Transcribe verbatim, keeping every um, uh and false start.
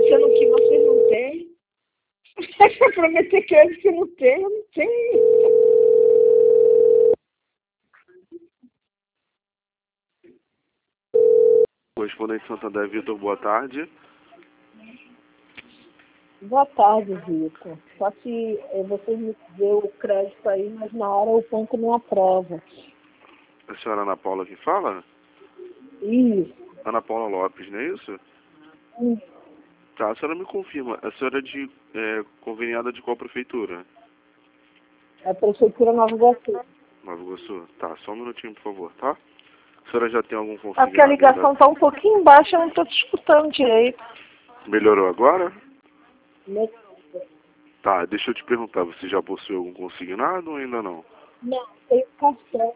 prometendo o que vocês não têm. Prometer crédito que eu não tenho, eu não tenho. Correspondente Santander, Vitor, boa tarde. Boa tarde, Vitor. Só que eh, vocês me deu o crédito aí, mas na hora o banco não aprova. A senhora Ana Paula que fala? Isso. Ana Paula Lopes, não é isso? Hum. Tá, a senhora me confirma. A senhora é de é, conveniada de qual prefeitura? É a Prefeitura Nova Iguaçu. Nova Iguaçu? Tá, só um minutinho, por favor, tá? A senhora já tem algum É porque a consignado? ligação está um pouquinho baixa, eu não estou te escutando direito. Melhorou agora? Não, Tá, deixa eu te perguntar, você já possui algum consignado ou ainda não? não tem cartão.